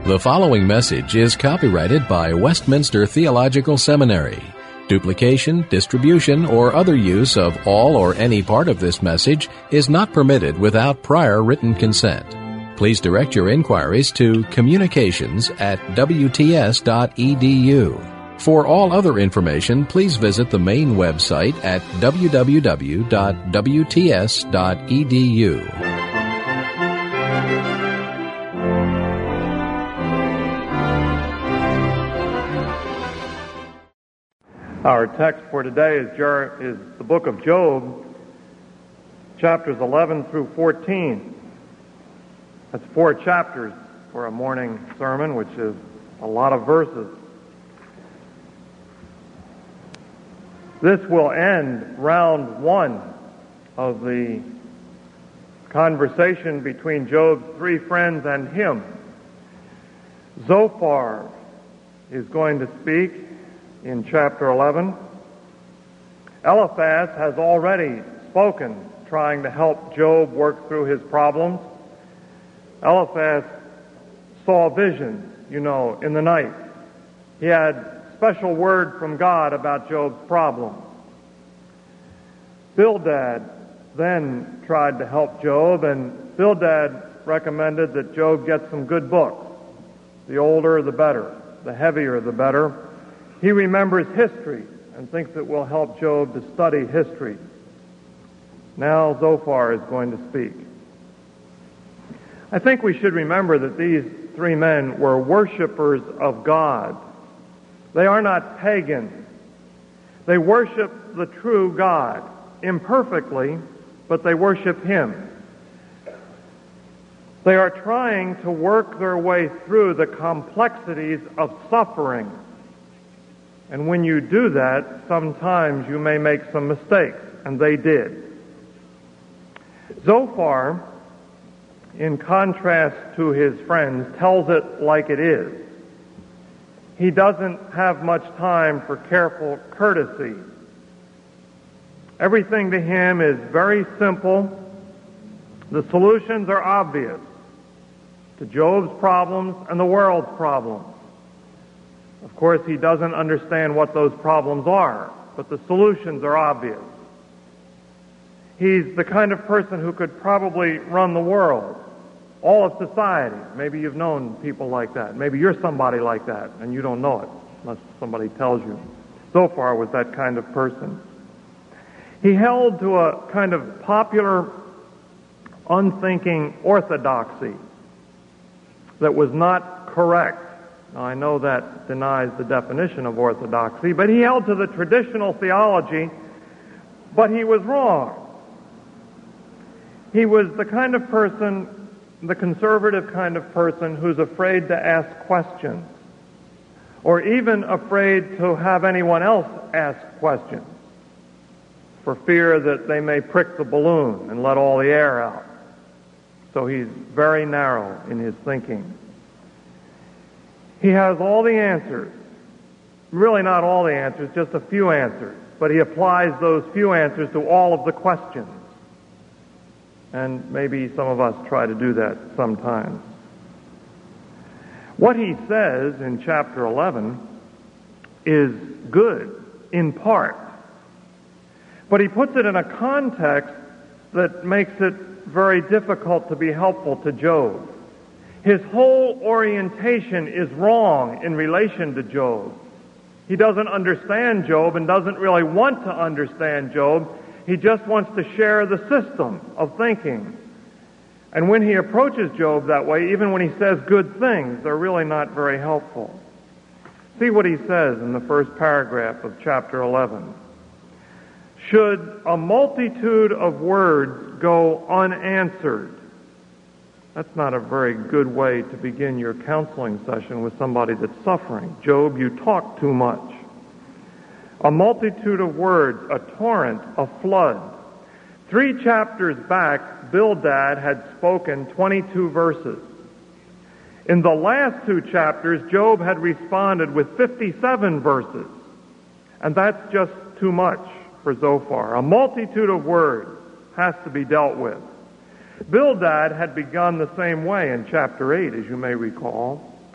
The following message is copyrighted by Westminster Theological Seminary. Duplication, distribution, or other use of all or any part of this message is not permitted without prior written consent. Please direct your inquiries to communications@wts.edu. For all other information, please visit the main website at www.wts.edu. Our text for today is the book of Job, chapters 11 through 14. That's 4 chapters for a morning sermon, which is a lot of verses. This will end round 1 of the conversation between Job's 3 friends and him. Zophar is going to speak in chapter 11. Eliphaz has already spoken, trying to help Job work through his problems. Eliphaz saw visions, in the night. He had special word from God about Job's problems. Bildad then tried to help Job, and Bildad recommended that Job get some good books. The older, the better. The heavier, the better. He remembers history and thinks it will help Job to study history. Now Zophar is going to speak. I think we should remember that these 3 men were worshipers of God. They are not pagans. They worship the true God, imperfectly, but they worship Him. They are trying to work their way through the complexities of suffering. And when you do that, sometimes you may make some mistakes, and they did. Zophar, in contrast to his friends, tells it like it is. He doesn't have much time for careful courtesy. Everything to him is very simple. The solutions are obvious to Job's problems and the world's problems. Of course, he doesn't understand what those problems are, but the solutions are obvious. He's the kind of person who could probably run the world, all of society. Maybe you've known people like that. Maybe you're somebody like that, and you don't know it, unless somebody tells you. Zophar was that kind of person. He held to a kind of popular, unthinking orthodoxy that was not correct. Now, I know that denies the definition of orthodoxy, but he held to the traditional theology, but he was wrong. He was the kind of person, the conservative kind of person, who's afraid to ask questions, or even afraid to have anyone else ask questions, for fear that they may prick the balloon and let all the air out. So he's very narrow in his thinking. He has all the answers. Really not all the answers, just a few answers. But he applies those few answers to all of the questions. And maybe some of us try to do that sometimes. What he says in chapter 11 is good, in part. But he puts it in a context that makes it very difficult to be helpful to Job. His whole orientation is wrong in relation to Job. He doesn't understand Job and doesn't really want to understand Job. He just wants to share the system of thinking. And when he approaches Job that way, even when he says good things, they're really not very helpful. See what he says in the first paragraph of chapter 11. Should a multitude of words go unanswered? That's not a very good way to begin your counseling session with somebody that's suffering. Job, you talk too much. A multitude of words, a torrent, a flood. 3 chapters back, Bildad had spoken 22 verses. In the last 2 chapters, Job had responded with 57 verses. And that's just too much for Zophar. A multitude of words has to be dealt with. Bildad had begun the same way in chapter 8, as you may recall.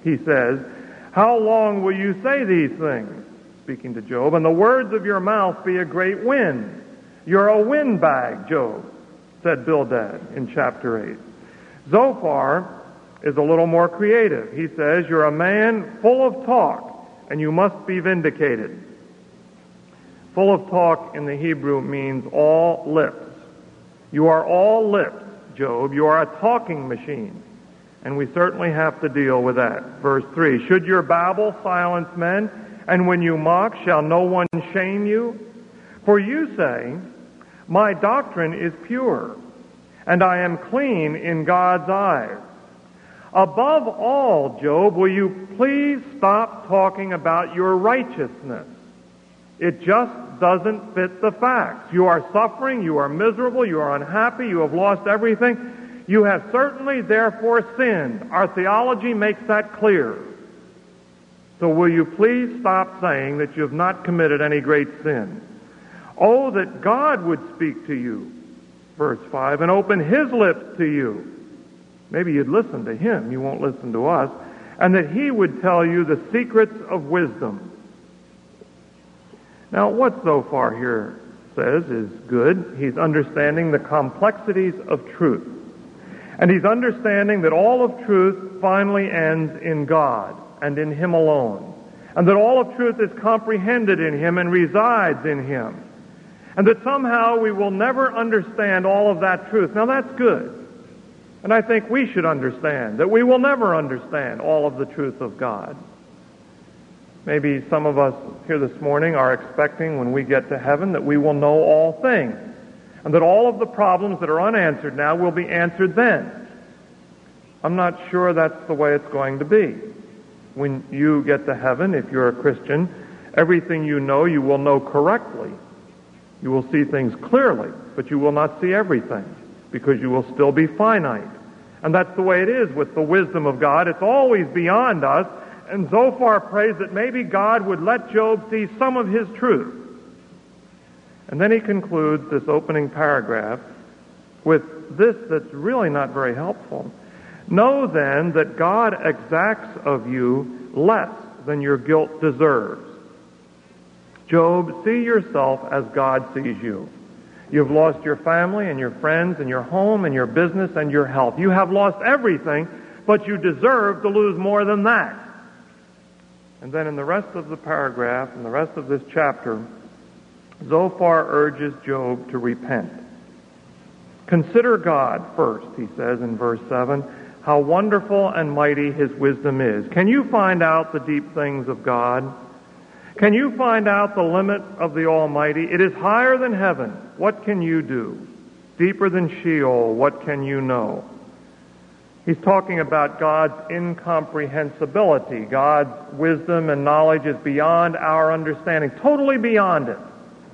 He says, how long will you say these things? Speaking to Job, and the words of your mouth be a great wind. You're a windbag, Job, said Bildad in chapter 8. Zophar is a little more creative. He says, you're a man full of talk, and you must be vindicated. Full of talk in the Hebrew means all lips. You are all lips, Job. You are a talking machine. And we certainly have to deal with that. Verse 3, should your babble silence men, and when you mock, shall no one shame you? For you say, my doctrine is pure, and I am clean in God's eyes. Above all, Job, will you please stop talking about your righteousness? It just doesn't fit the facts. You are suffering, you are miserable, you are unhappy, you have lost everything. You have certainly therefore sinned. Our theology makes that clear. So will you please stop saying that you have not committed any great sin? Oh, that God would speak to you, verse 5, and open His lips to you. Maybe you'd listen to Him, you won't listen to us, and that He would tell you the secrets of wisdom. Now, what Zophar here says is good. He's understanding the complexities of truth. And he's understanding that all of truth finally ends in God and in Him alone. And that all of truth is comprehended in Him and resides in Him. And that somehow we will never understand all of that truth. Now that's good. And I think we should understand that we will never understand all of the truth of God. Maybe some of us here this morning are expecting when we get to heaven that we will know all things. And that all of the problems that are unanswered now will be answered then. I'm not sure that's the way it's going to be. When you get to heaven, if you're a Christian, everything you will know correctly. You will see things clearly, but you will not see everything because you will still be finite. And that's the way it is with the wisdom of God. It's always beyond us. And Zophar prays that maybe God would let Job see some of His truth. And then he concludes this opening paragraph with this that's really not very helpful. Know then that God exacts of you less than your guilt deserves. Job, see yourself as God sees you. You've lost your family and your friends and your home and your business and your health. You have lost everything, but you deserve to lose more than that. And then in the rest of the paragraph, in the rest of this chapter, Zophar urges Job to repent. Consider God first, he says in verse 7, how wonderful and mighty His wisdom is. Can you find out the deep things of God? Can you find out the limit of the Almighty? It is higher than heaven. What can you do? Deeper than Sheol. What can you know? He's talking about God's incomprehensibility. God's wisdom and knowledge is beyond our understanding, totally beyond it.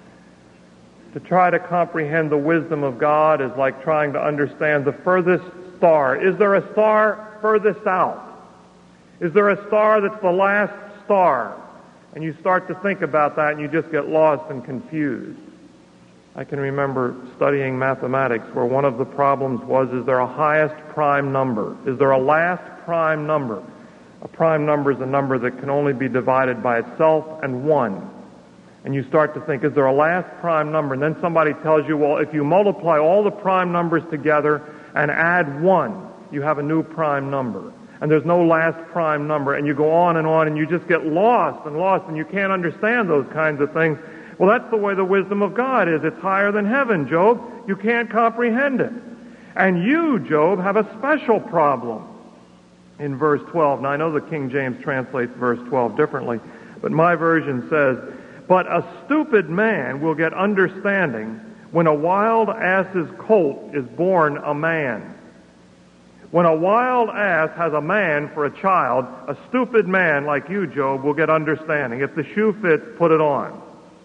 To try to comprehend the wisdom of God is like trying to understand the furthest star. Is there a star furthest out? Is there a star that's the last star? And you start to think about that and you just get lost and confused. I can remember studying mathematics where one of the problems was, is there a highest prime number? Is there a last prime number? A prime number is a number that can only be divided by itself and 1. And you start to think, is there a last prime number? And then somebody tells you, well, if you multiply all the prime numbers together and add 1, you have a new prime number. And there's no last prime number. And you go on, and you just get lost, and you can't understand those kinds of things. Well, that's the way the wisdom of God is. It's higher than heaven, Job. You can't comprehend it. And you, Job, have a special problem in verse 12. Now, I know the King James translates verse 12 differently, but my version says, but a stupid man will get understanding when a wild ass's colt is born a man. When a wild ass has a man for a child, a stupid man like you, Job, will get understanding. If the shoe fits, put it on.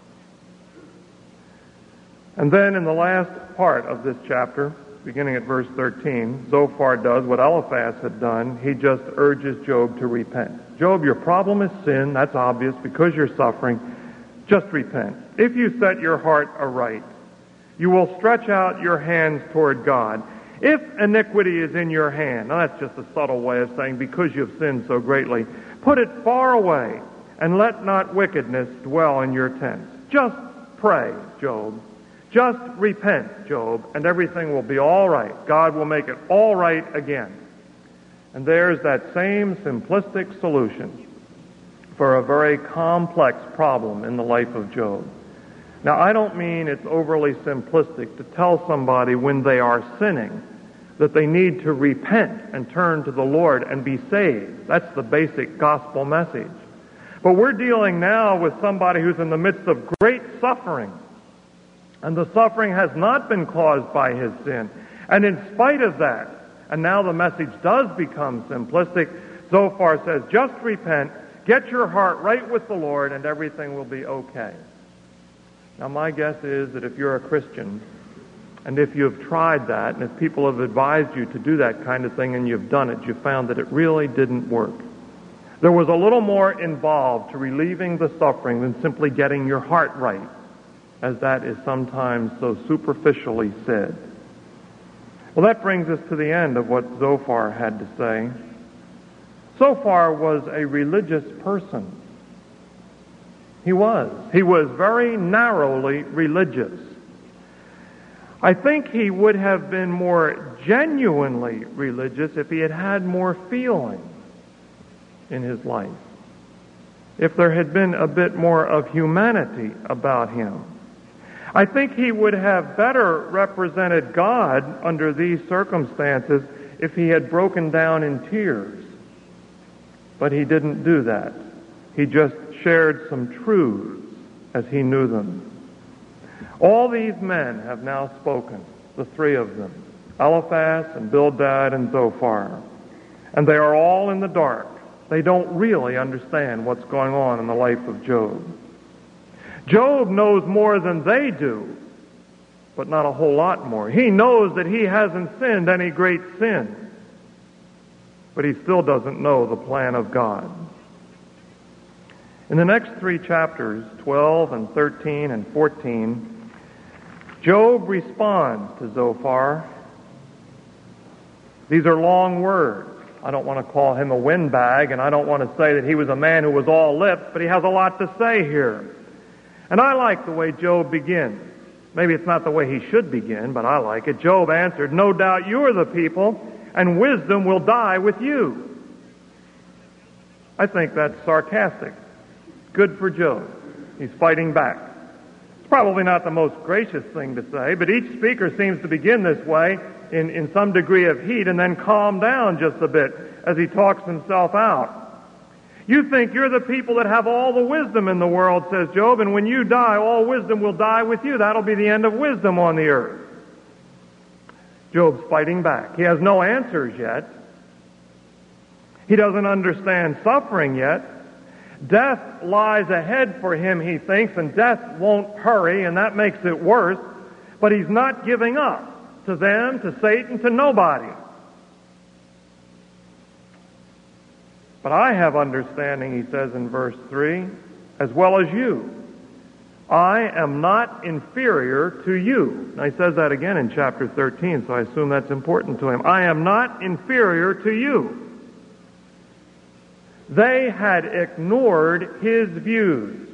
And then in the last part of this chapter, beginning at verse 13, Zophar does what Eliphaz had done. He just urges Job to repent. Job, your problem is sin. That's obvious because you're suffering. Just repent. If you set your heart aright, you will stretch out your hands toward God. If iniquity is in your hand, now that's just a subtle way of saying because you've sinned so greatly, put it far away, and let not wickedness dwell in your tents. Just pray, Job. Just repent, Job, and everything will be all right. God will make it all right again. And there's that same simplistic solution for a very complex problem in the life of Job. Now, I don't mean it's overly simplistic to tell somebody when they are sinning that they need to repent and turn to the Lord and be saved. That's the basic gospel message. But we're dealing now with somebody who's in the midst of great suffering. And the suffering has not been caused by his sin. And in spite of that, and now the message does become simplistic, Zophar says, just repent, get your heart right with the Lord, and everything will be okay. Now my guess is that if you're a Christian, and if you've tried that, and if people have advised you to do that kind of thing and you've done it, you've found that it really didn't work. There was a little more involved to relieving the suffering than simply getting your heart right, as that is sometimes so superficially said. Well, that brings us to the end of what Zophar had to say. Zophar was a religious person. He was. He was very narrowly religious. I think he would have been more genuinely religious if he had had more feeling in his life. If there had been a bit more of humanity about him. I think he would have better represented God under these circumstances if he had broken down in tears. But he didn't do that. He just shared some truths as he knew them. All these men have now spoken, the three of them, Eliphaz and Bildad and Zophar. And they are all in the dark. They don't really understand what's going on in the life of Job. Job knows more than they do, but not a whole lot more. He knows that he hasn't sinned any great sin, but he still doesn't know the plan of God. In the next three chapters, 12 and 13 and 14, Job responds to Zophar. These are long words. I don't want to call him a windbag, and I don't want to say that he was a man who was all lips, but he has a lot to say here. And I like the way Job begins. Maybe it's not the way he should begin, but I like it. Job answered, "No doubt you are the people, and wisdom will die with you." I think that's sarcastic. Good for Job. He's fighting back. It's probably not the most gracious thing to say, but each speaker seems to begin this way in some degree of heat and then calm down just a bit as he talks himself out. You think you're the people that have all the wisdom in the world, says Job, and when you die, all wisdom will die with you. That'll be the end of wisdom on the earth. Job's fighting back. He has no answers yet. He doesn't understand suffering yet. Death lies ahead for him, he thinks, and death won't hurry, and that makes it worse. But he's not giving up to them, to Satan, to nobody. But I have understanding, he says in verse 3, as well as you. I am not inferior to you. Now he says that again in chapter 13, so I assume that's important to him. I am not inferior to you. They had ignored his views.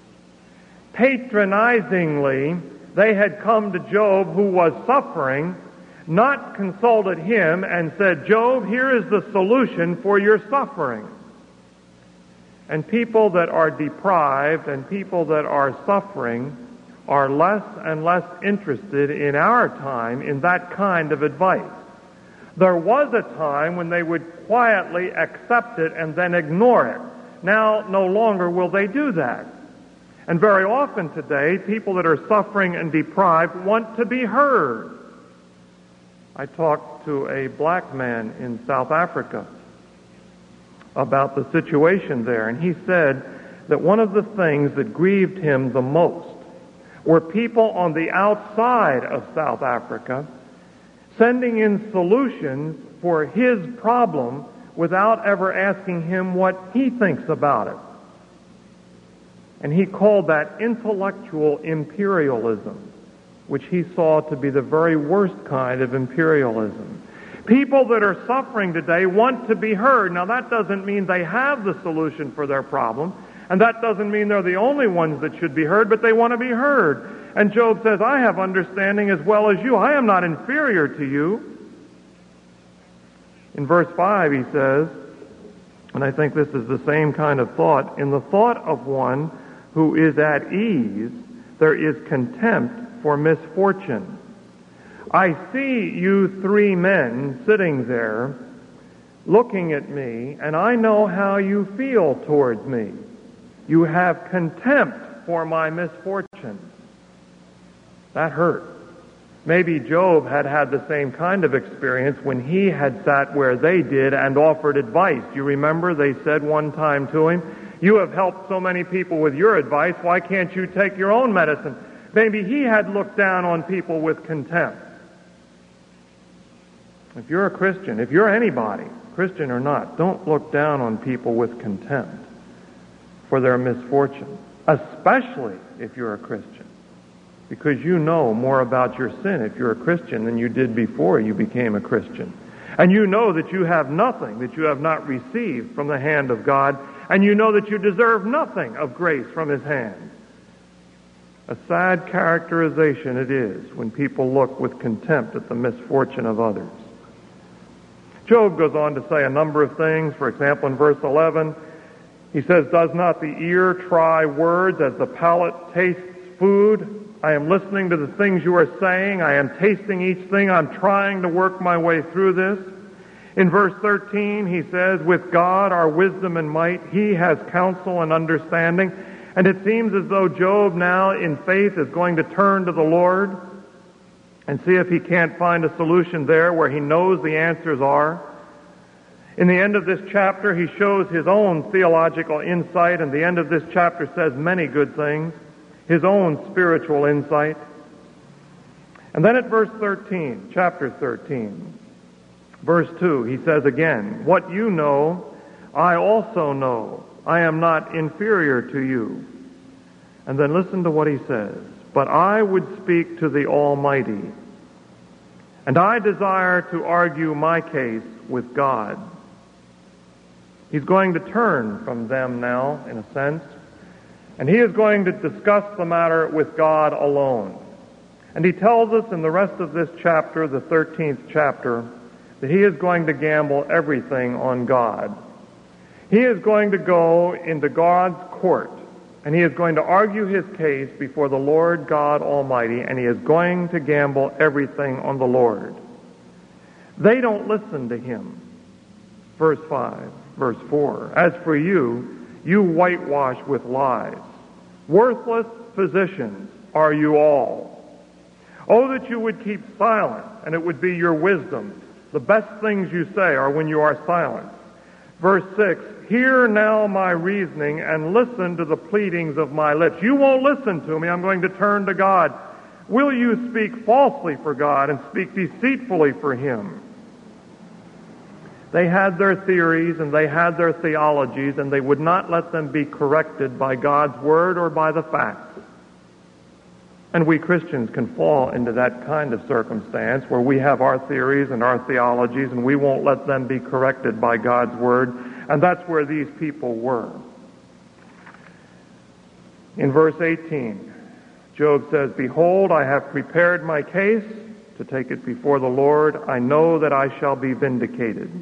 Patronizingly, they had come to Job, who was suffering, not consulted him and said, Job, here is the solution for your suffering. And people that are deprived and people that are suffering are less and less interested in our time in that kind of advice. There was a time when they would quietly accept it and then ignore it. Now, no longer will they do that. And very often today, people that are suffering and deprived want to be heard. I talked to a black man in South Africa about the situation there, and he said that one of the things that grieved him the most were people on the outside of South Africa sending in solutions for his problem without ever asking him what he thinks about it. And he called that intellectual imperialism. which he saw to be the very worst kind of imperialism. People that are suffering today want to be heard. Now, that doesn't mean they have the solution for their problem, and that doesn't mean they're the only ones that should be heard, but they want to be heard. And Job says, I have understanding as well as you. I am not inferior to you. In verse 5 he says, and I think this is the same kind of thought, in the thought of one who is at ease, there is contempt for misfortune. I see you three men sitting there looking at me, and I know how you feel towards me. You have contempt for my misfortune. That hurt. Maybe Job had had the same kind of experience when he had sat where they did and offered advice. You remember they said one time to him, you have helped so many people with your advice, why can't you take your own medicine? Maybe he had looked down on people with contempt. If you're a Christian, if you're anybody, Christian or not, don't look down on people with contempt for their misfortune, especially if you're a Christian, because you know more about your sin if you're a Christian than you did before you became a Christian. And you know that you have nothing that you have not received from the hand of God, and you know that you deserve nothing of grace from His hand. A sad characterization it is when people look with contempt at the misfortune of others. Job goes on to say a number of things. For example, in verse 11, he says, does not the ear try words as the palate tastes food? I am listening to the things you are saying. I am tasting each thing. I'm trying to work my way through this. In verse 13, he says, with God are wisdom and might. He has counsel and understanding. And it seems as though Job now in faith is going to turn to the Lord and see if he can't find a solution there where he knows the answers are. In the end of this chapter, he shows his own theological insight, and the end of this chapter says many good things, his own spiritual insight. And then at verse 13, chapter 13, verse 2, he says again, what you know, I also know. I am not inferior to you. And then listen to what he says. But I would speak to the Almighty, and I desire to argue my case with God. He's going to turn from them now, in a sense, and he is going to discuss the matter with God alone. And he tells us in the rest of this chapter, the 13th chapter, that he is going to gamble everything on God. He is going to go into God's court, and he is going to argue his case before the Lord God Almighty, and he is going to gamble everything on the Lord. They don't listen to him. Verse 5, verse 4, as for you, you whitewash with lies. Worthless physicians are you all. Oh, that you would keep silent, and it would be your wisdom. The best things you say are when you are silent. Verse 6, hear now my reasoning and listen to the pleadings of my lips. You won't listen to me. I'm going to turn to God. Will you speak falsely for God and speak deceitfully for Him? They had their theories and they had their theologies, and they would not let them be corrected by God's Word or by the facts. And we Christians can fall into that kind of circumstance where we have our theories and our theologies and we won't let them be corrected by God's Word. And that's where these people were. In verse 18, Job says, behold, I have prepared my case to take it before the Lord. I know that I shall be vindicated.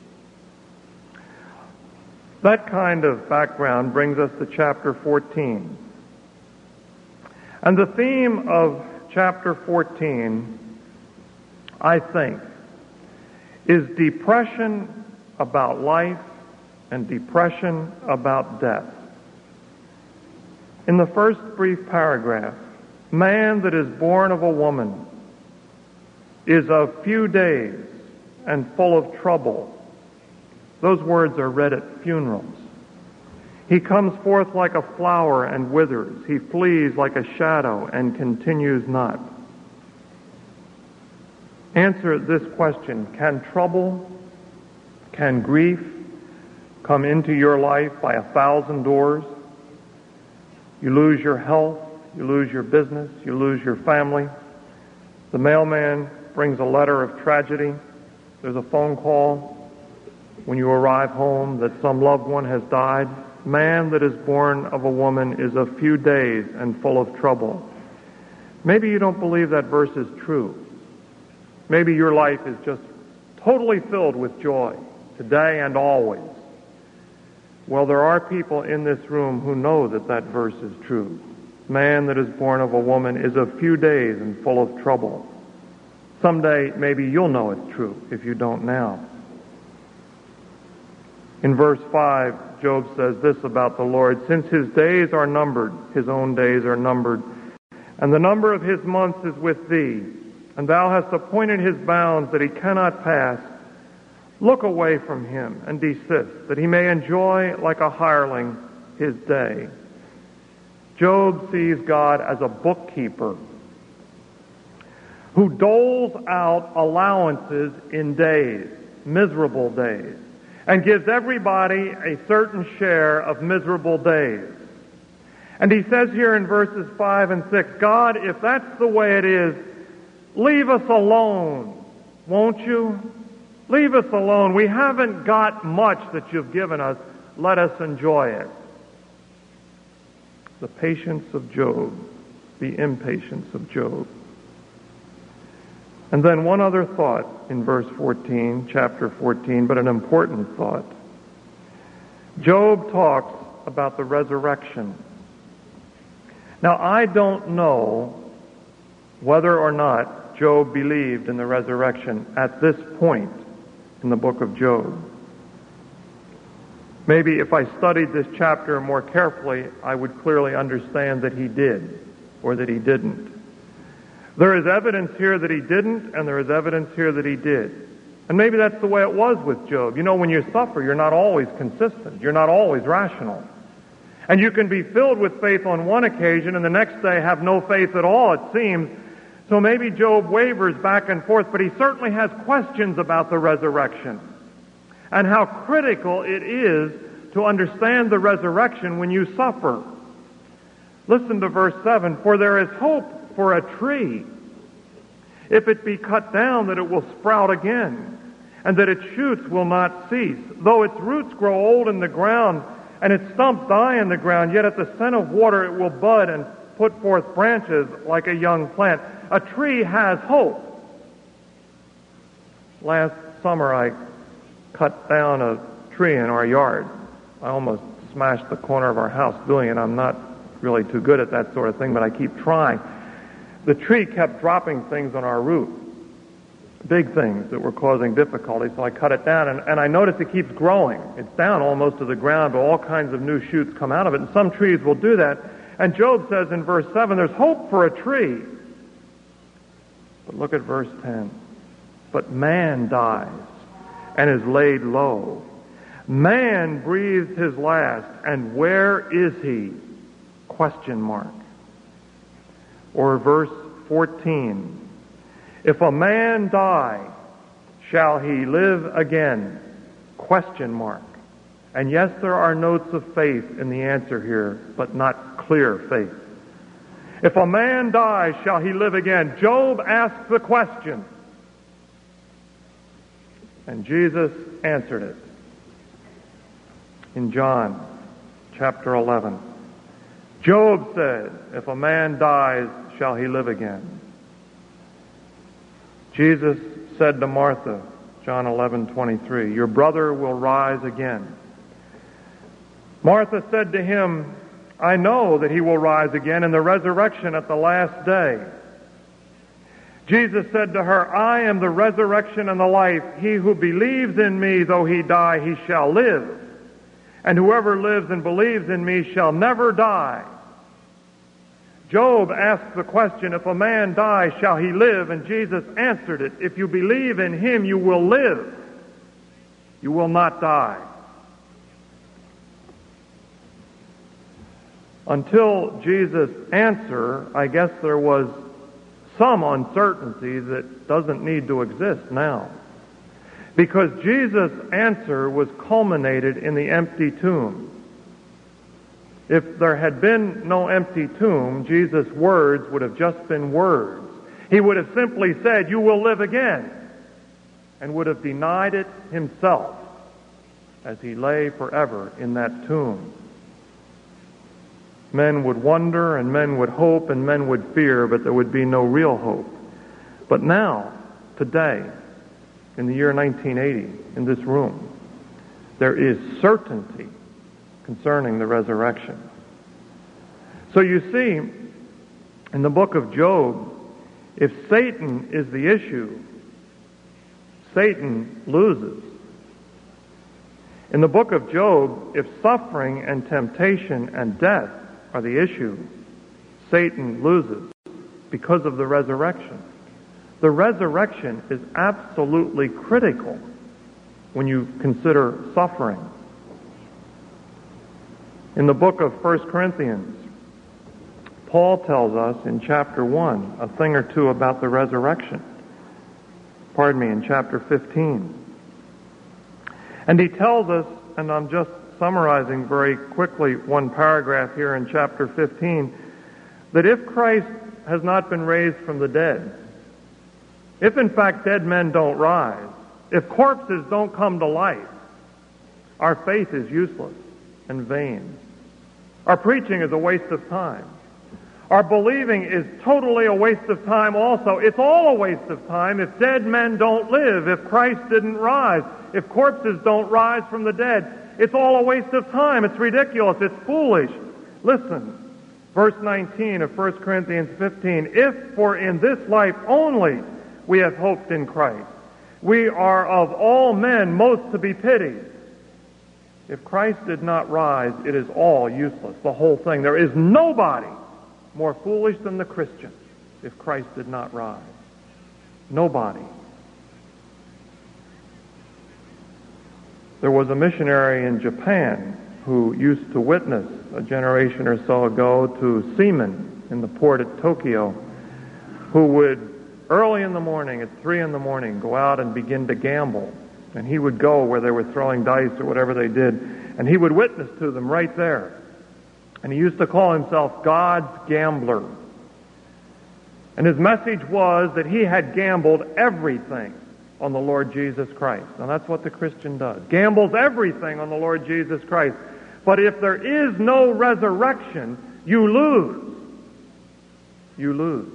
That kind of background brings us to chapter 14. And the theme of chapter 14, I think, is depression about life and depression about death. In the first brief paragraph, man that is born of a woman is of few days and full of trouble. Those words are read at funerals. He comes forth like a flower and withers. He flees like a shadow and continues not. Answer this question. Can trouble, can grief come into your life by 1,000 doors? You lose your health, you lose your business, you lose your family, The mailman brings a letter of tragedy. There's a phone call when you arrive home that some loved one has died. Man that is born of a woman is a few days and full of trouble. Maybe you don't believe that verse is true. Maybe your life is just totally filled with joy, today and always. Well, there are people in this room who know that that verse is true. Man that is born of a woman is a few days and full of trouble. Someday, maybe you'll know it's true if you don't now. In verse 5, Job says this about the Lord: since his days are numbered, his own days are numbered, and the number of his months is with thee, and thou hast appointed his bounds that he cannot pass. Look away from him and desist, that he may enjoy like a hireling his day. Job sees God as a bookkeeper who doles out allowances in days, miserable days, and gives everybody a certain share of miserable days. And he says here in verses 5 and 6, God, if that's the way it is, leave us alone, won't you? Leave us alone. We haven't got much that you've given us. Let us enjoy it. The patience of Job, the impatience of Job. And then one other thought in verse 14, chapter 14, but an important thought. Job talks about the resurrection. Now, I don't know whether or not Job believed in the resurrection at this point in the book of Job. Maybe if I studied this chapter more carefully, I would clearly understand that he did, or that he didn't. There is evidence here that he didn't, and there is evidence here that he did. And maybe that's the way it was with Job. You know, when you suffer, you're not always consistent. You're not always rational. And you can be filled with faith on one occasion and the next day have no faith at all, it seems. So maybe Job wavers back and forth, but he certainly has questions about the resurrection and how critical it is to understand the resurrection when you suffer. Listen to verse 7. For there is hope for a tree, if it be cut down, that it will sprout again, and that its shoots will not cease. Though its roots grow old in the ground, and its stumps die in the ground, yet at the scent of water it will bud and put forth branches like a young plant. A tree has hope. Last summer I cut down a tree in our yard. I almost smashed the corner of our house doing it. I'm not really too good at that sort of thing, but I keep trying. The tree kept dropping things on our roof, big things that were causing difficulty, so I cut it down, and I noticed it keeps growing. It's down almost to the ground, but all kinds of new shoots come out of it, and some trees will do that. And Job says in verse 7, there's hope for a tree. But look at verse 10. But man dies and is laid low. Man breathes his last, and where is he? Question mark. Or verse 14. If a man die, shall he live again? Question mark. And yes, there are notes of faith in the answer here, but not clear faith. If a man dies, shall he live again? Job asks the question. And Jesus answered it. In John chapter 11. Job said, if a man dies, shall he live again? Jesus said to Martha, John 11:23, your brother will rise again. Martha said to him, I know that he will rise again in the resurrection at the last day. Jesus said to her, I am the resurrection and the life. He who believes in me, though he die, he shall live. And whoever lives and believes in me shall never die. Job asked the question, if a man dies, shall he live? And Jesus answered it. If you believe in him, you will live. You will not die. Until Jesus' answer, I guess there was some uncertainty that doesn't need to exist now. Because Jesus' answer was culminated in the empty tomb. If there had been no empty tomb, Jesus' words would have just been words. He would have simply said, "You will live again," and would have denied it himself as he lay forever in that tomb. Men would wonder, and men would hope, and men would fear, but there would be no real hope. But now, today, in the year 1980, in this room, there is certainty concerning the resurrection. So you see, in the book of Job, if Satan is the issue, Satan loses. In the book of Job, if suffering and temptation and death are the issue, Satan loses because of the resurrection. The resurrection is absolutely critical when you consider suffering. In the book of 1 Corinthians, Paul tells us in chapter 1 a thing or two about the resurrection. In chapter 15. And he tells us, and I'm just summarizing very quickly one paragraph here in chapter 15, that if Christ has not been raised from the dead, if in fact dead men don't rise, if corpses don't come to life, our faith is useless and vain. Our preaching is a waste of time. Our believing is totally a waste of time also. It's all a waste of time if dead men don't live, if Christ didn't rise, if corpses don't rise from the dead. It's all a waste of time. It's ridiculous. It's foolish. Listen, verse 19 of 1 Corinthians 15. If for in this life only we have hoped in Christ, we are of all men most to be pitied. If Christ did not rise, it is all useless, the whole thing. There is nobody more foolish than the Christian if Christ did not rise. Nobody. There was a missionary in Japan who used to witness a generation or so ago to seamen in the port at Tokyo who would early in the morning, at 3 in the morning, go out and begin to gamble. And he would go where they were throwing dice or whatever they did, and he would witness to them right there. And he used to call himself God's gambler. And his message was that he had gambled everything on the Lord Jesus Christ. Now that's what the Christian does. Gambles everything on the Lord Jesus Christ. But if there is no resurrection, you lose. You lose.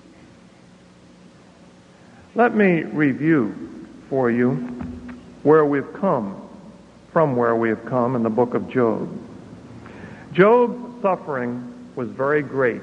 Let me review for you where we've come, from where we have come in the book of Job. Job's suffering was very great.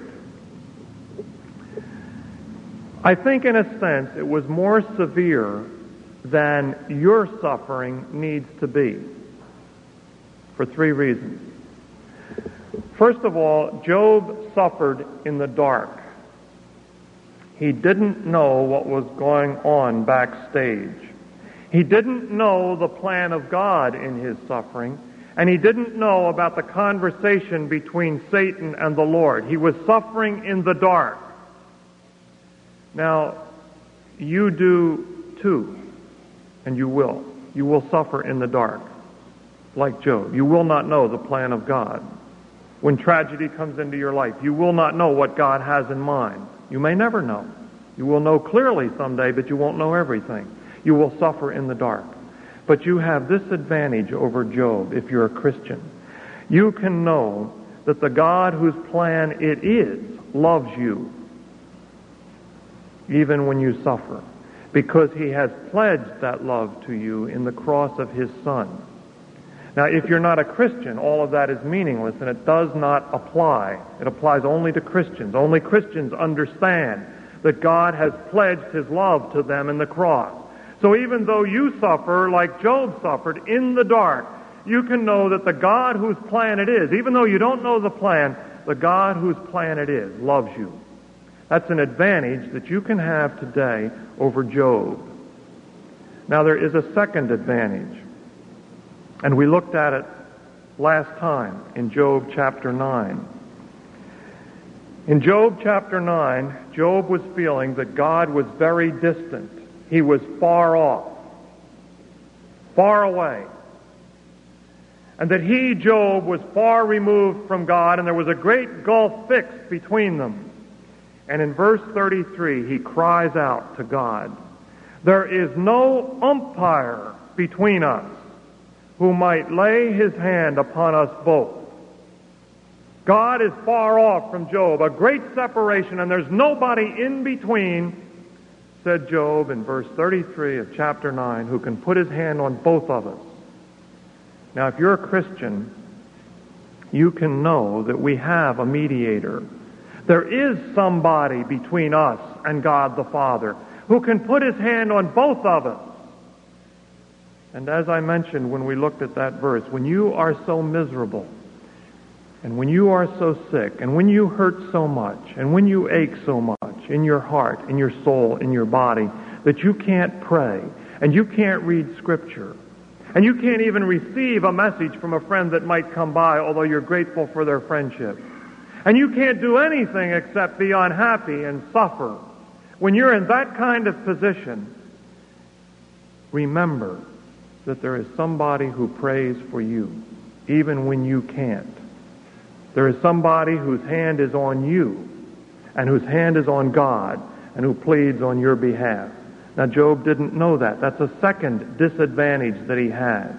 I think in a sense it was more severe than your suffering needs to be, for 3 reasons. First of all, Job suffered in the dark. He didn't know what was going on backstage. He didn't know the plan of God in his suffering, and he didn't know about the conversation between Satan and the Lord. He was suffering in the dark. Now, you do too, and you will. You will suffer in the dark, like Job. You will not know the plan of God. When tragedy comes into your life, you will not know what God has in mind. You may never know. You will know clearly someday, but you won't know everything. You will suffer in the dark. But you have this advantage over Job if you're a Christian. You can know that the God whose plan it is loves you, even when you suffer, because he has pledged that love to you in the cross of his Son. Now, if you're not a Christian, all of that is meaningless, and it does not apply. It applies only to Christians. Only Christians understand that God has pledged his love to them in the cross. So even though you suffer like Job suffered in the dark, you can know that the God whose plan it is, even though you don't know the plan, the God whose plan it is loves you. That's an advantage that you can have today over Job. Now there is a second advantage, and we looked at it last time in Job chapter 9. In Job chapter 9, Job was feeling that God was very distant. He was far off, far away. And that he, Job, was far removed from God, and there was a great gulf fixed between them. And in verse 33, he cries out to God, "There is no umpire between us who might lay his hand upon us both." God is far off from Job, a great separation, and there's nobody in between, said Job in verse 33 of chapter 9, who can put his hand on both of us. Now, if you're a Christian, you can know that we have a mediator. There is somebody between us and God the Father who can put his hand on both of us. And as I mentioned when we looked at that verse, when you are so miserable, and when you are so sick, and when you hurt so much, and when you ache so much in your heart, in your soul, in your body, that you can't pray, and you can't read Scripture, and you can't even receive a message from a friend that might come by, although you're grateful for their friendship, and you can't do anything except be unhappy and suffer. When you're in that kind of position, remember that there is somebody who prays for you, even when you can't. There is somebody whose hand is on you, and whose hand is on God, and who pleads on your behalf. Now, Job didn't know that. That's a second disadvantage that he had.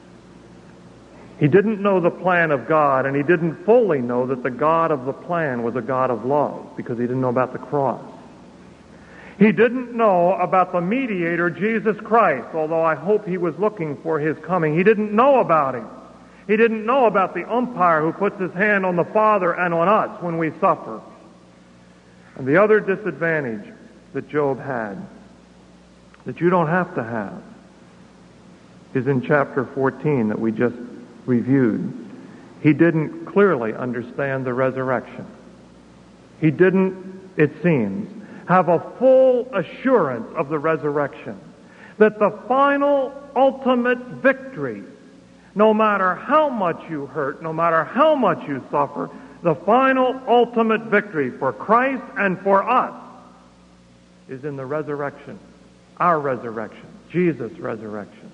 He didn't know the plan of God, and he didn't fully know that the God of the plan was a God of love, because he didn't know about the cross. He didn't know about the mediator, Jesus Christ, although I hope he was looking for his coming. He didn't know about him. He didn't know about the umpire who puts his hand on the Father and on us when we suffer. And the other disadvantage that Job had, that you don't have to have, is in chapter 14 that we just reviewed. He didn't clearly understand the resurrection. He didn't, it seems, have a full assurance of the resurrection, that the final, ultimate victory, no matter how much you hurt, no matter how much you suffer, the final, ultimate victory for Christ and for us is in the resurrection, our resurrection, Jesus' resurrection.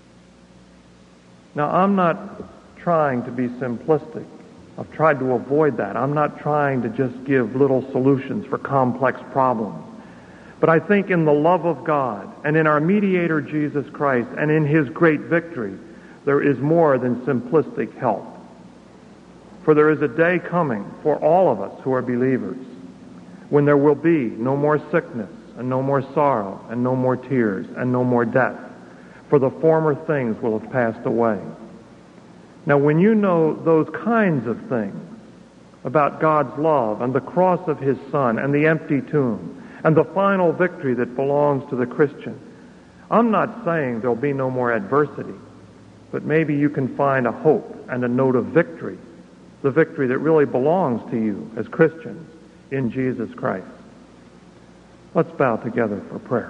Now, I'm not trying to be simplistic. I've tried to avoid that. I'm not trying to just give little solutions for complex problems. But I think in the love of God and in our mediator Jesus Christ and in his great victory, there is more than simplistic help. For there is a day coming for all of us who are believers when there will be no more sickness and no more sorrow and no more tears and no more death, for the former things will have passed away. Now, when you know those kinds of things about God's love and the cross of his Son and the empty tomb and the final victory that belongs to the Christian, I'm not saying there'll be no more adversity, but maybe you can find a hope and a note of victory, the victory that really belongs to you as Christians in Jesus Christ. Let's bow together for prayer.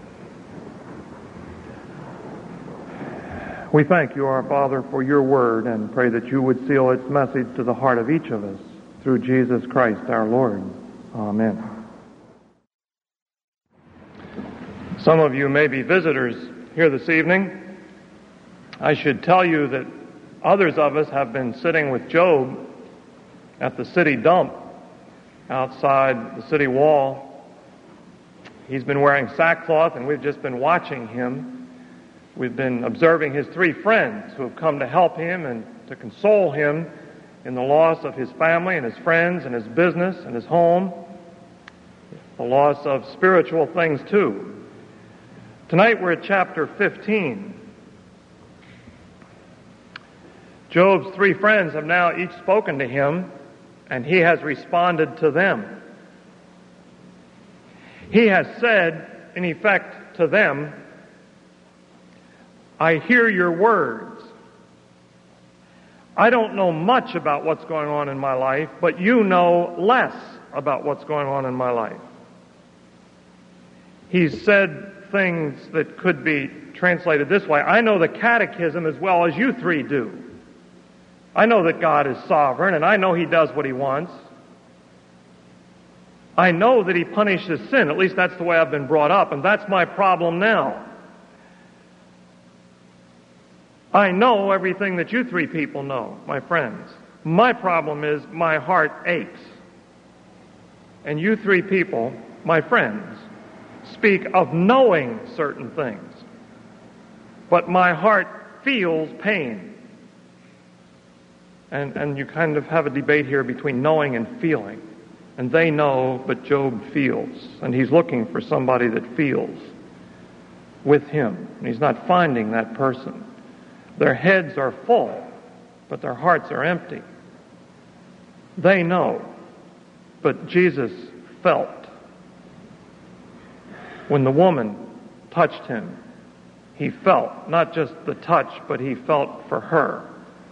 We thank you, our Father, for your word and pray that you would seal its message to the heart of each of us through Jesus Christ our Lord. Amen. Some of you may be visitors here this evening. I should tell you that others of us have been sitting with Job at the city dump outside the city wall. He's been wearing sackcloth, and we've just been watching him. We've been observing his three friends who have come to help him and to console him in the loss of his family and his friends and his business and his home, the loss of spiritual things too. Tonight we're at chapter 15. Job's three friends have now each spoken to him, and he has responded to them. He has said, in effect, to them, I hear your words. I don't know much about what's going on in my life, but you know less about what's going on in my life. He's said things that could be translated this way. I know the catechism as well as you three do. I know that God is sovereign, and I know he does what he wants. I know that he punishes sin. At least that's the way I've been brought up, and that's my problem now. I know everything that you three people know, my friends. My problem is my heart aches. And you three people, my friends, speak of knowing certain things, but my heart feels pain. And you kind of have a debate here between knowing and feeling. And they know, but Job feels. And he's looking for somebody that feels with him. And he's not finding that person. Their heads are full, but their hearts are empty. They know, but Jesus felt. When the woman touched him, he felt, not just the touch, but he felt for her.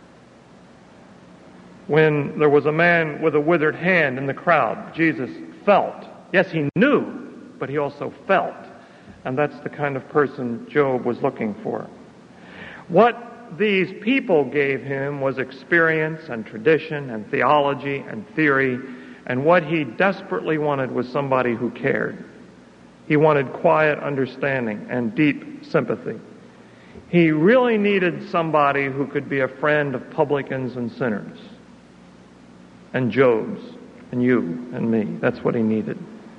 When there was a man with a withered hand in the crowd, Jesus felt. Yes, he knew, but he also felt. And that's the kind of person Job was looking for. What these people gave him was experience and tradition and theology and theory, and what he desperately wanted was somebody who cared. He wanted quiet understanding and deep sympathy. He really needed somebody who could be a friend of publicans and sinners, and Job's, and you and me. That's what he needed.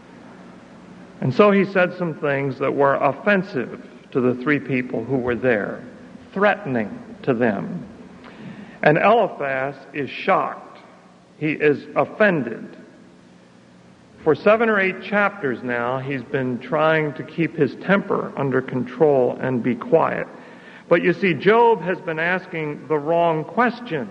And so he said some things that were offensive to the three people who were there, threatening to them. And Eliphaz is shocked. He is offended. For 7 or 8 chapters now, he's been trying to keep his temper under control and be quiet. But you see, Job has been asking the wrong questions.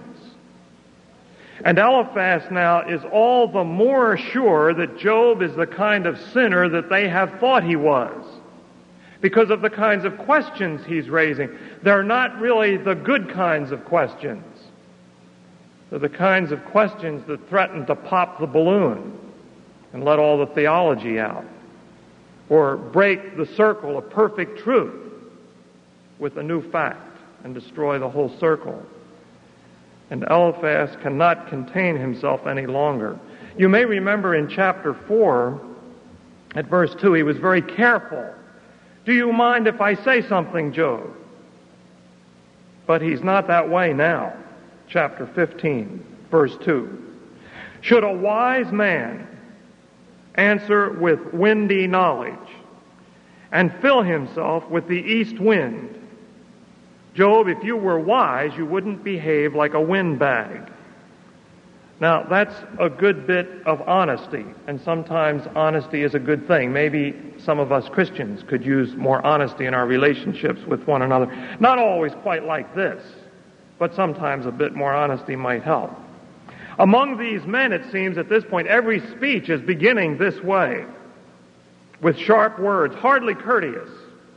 And Eliphaz now is all the more sure that Job is the kind of sinner that they have thought he was, because of the kinds of questions he's raising. They're not really the good kinds of questions. They're the kinds of questions that threaten to pop the balloon and let all the theology out, or break the circle of perfect truth with a new fact and destroy the whole circle. And Eliphaz cannot contain himself any longer. You may remember in chapter 4, at verse 2, he was very careful. Do you mind if I say something, Job? But he's not that way now. Chapter 15, verse 2. Should a wise man answer with windy knowledge and fill himself with the east wind? Job, if you were wise, you wouldn't behave like a windbag. Now, that's a good bit of honesty, and sometimes honesty is a good thing. Maybe some of us Christians could use more honesty in our relationships with one another. Not always quite like this, but sometimes a bit more honesty might help. Among these men, it seems at this point, every speech is beginning this way, with sharp words, hardly courteous.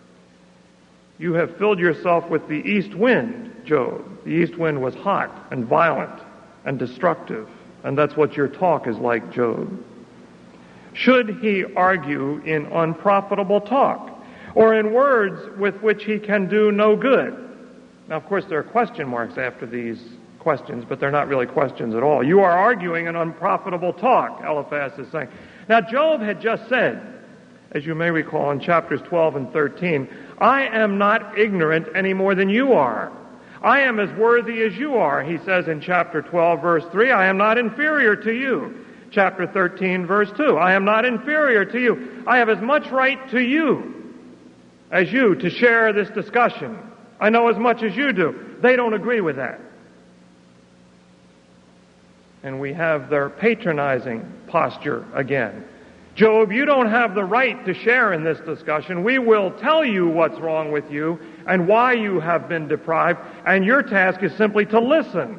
You have filled yourself with the east wind, Job. The east wind was hot and violent and destructive, and that's what your talk is like, Job. Should he argue in unprofitable talk, or in words with which he can do no good? Now, of course, there are question marks after these questions, but they're not really questions at all. You are arguing in unprofitable talk, Eliphaz is saying. Now, Job had just said, as you may recall in chapters 12 and 13, I am not ignorant any more than you are. I am as worthy as you are, he says in chapter 12, verse 3. I am not inferior to you. Chapter 13, verse 2. I am not inferior to you. I have as much right to you as you to share this discussion. I know as much as you do. They don't agree with that. And we have their patronizing posture again. Job, you don't have the right to share in this discussion. We will tell you what's wrong with you and why you have been deprived, and your task is simply to listen.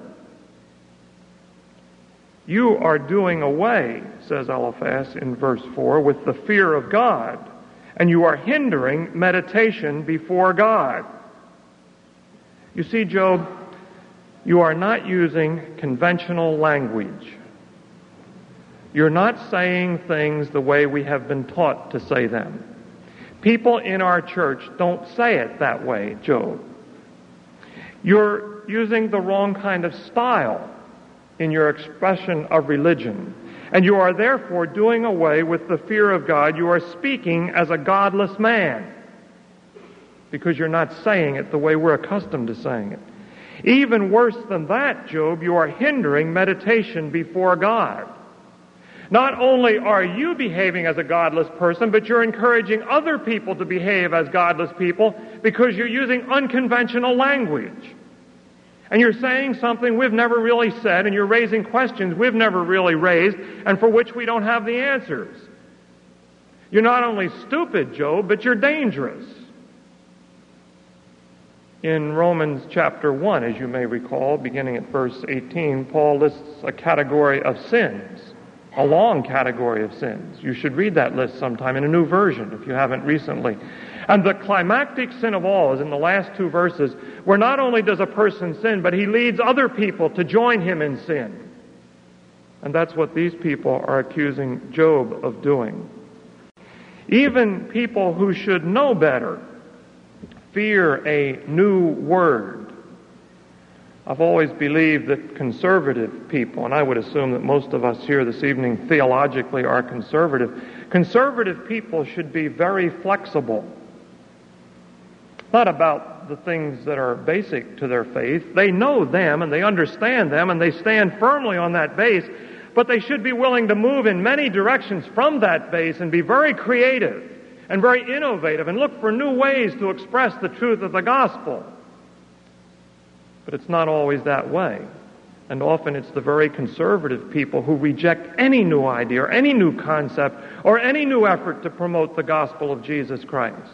You are doing away, says Eliphaz in verse 4, with the fear of God, and you are hindering meditation before God. You see, Job, you are not using conventional language. You're not saying things the way we have been taught to say them. People in our church don't say it that way, Job. You're using the wrong kind of style in your expression of religion, and you are therefore doing away with the fear of God. You are speaking as a godless man because you're not saying it the way we're accustomed to saying it. Even worse than that, Job, you are hindering meditation before God. Not only are you behaving as a godless person, but you're encouraging other people to behave as godless people because you're using unconventional language. And you're saying something we've never really said, and you're raising questions we've never really raised, and for which we don't have the answers. You're not only stupid, Job, but you're dangerous. In Romans chapter 1, as you may recall, beginning at verse 18, Paul lists a category of sins, a long category of sins. You should read that list sometime in a new version if you haven't recently. And the climactic sin of all is in the last two verses, where not only does a person sin, but he leads other people to join him in sin. And that's what these people are accusing Job of doing. Even people who should know better fear a new word. I've always believed that conservative people, and I would assume that most of us here this evening theologically are conservative people should be very flexible. Not about the things that are basic to their faith. They know them and they understand them and they stand firmly on that base, but they should be willing to move in many directions from that base and be very creative and very innovative and look for new ways to express the truth of the gospel. But it's not always that way. And often it's the very conservative people who reject any new idea or any new concept or any new effort to promote the gospel of Jesus Christ.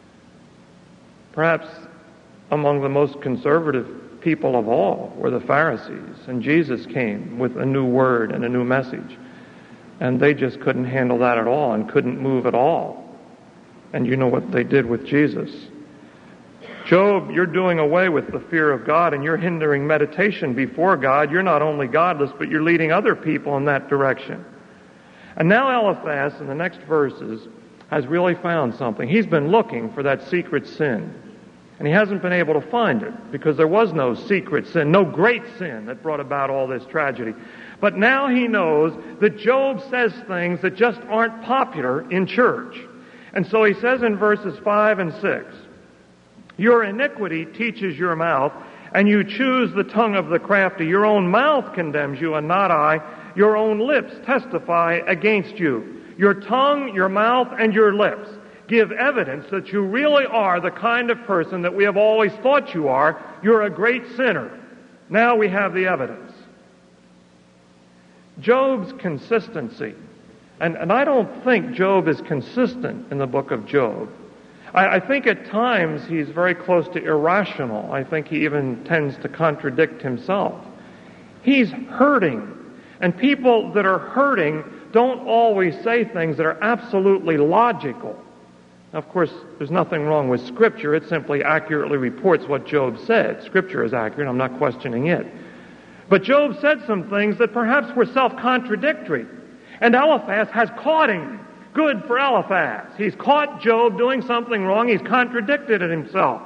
Perhaps among the most conservative people of all were the Pharisees, and Jesus came with a new word and a new message. And they just couldn't handle that at all and couldn't move at all. And you know what they did with Jesus. Job, you're doing away with the fear of God and you're hindering meditation before God. You're not only godless, but you're leading other people in that direction. And now Eliphaz, in the next verses, has really found something. He's been looking for that secret sin. And he hasn't been able to find it because there was no secret sin, no great sin that brought about all this tragedy. But now he knows that Job says things that just aren't popular in church. And so he says in verses 5 and 6, your iniquity teaches your mouth, and you choose the tongue of the crafty. Your own mouth condemns you, and not I. Your own lips testify against you. Your tongue, your mouth, and your lips give evidence that you really are the kind of person that we have always thought you are. You're a great sinner. Now we have the evidence. Job's consistency, and I don't think Job is consistent in the book of Job. I think at times he's very close to irrational. I think he even tends to contradict himself. He's hurting, and people that are hurting don't always say things that are absolutely logical. Now, of course, there's nothing wrong with Scripture. It simply accurately reports what Job said. Scripture is accurate. I'm not questioning it. But Job said some things that perhaps were self-contradictory. And Eliphaz has caught him. Good for Eliphaz. He's caught Job doing something wrong. He's contradicted it himself.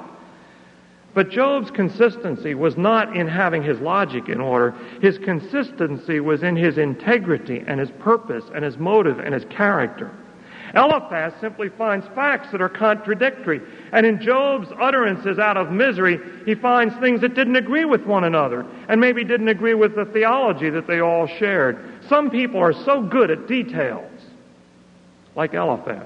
But Job's consistency was not in having his logic in order. His consistency was in his integrity and his purpose and his motive and his character. Eliphaz simply finds facts that are contradictory. And in Job's utterances out of misery, he finds things that didn't agree with one another and maybe didn't agree with the theology that they all shared. Some people are so good at details, like Eliphaz,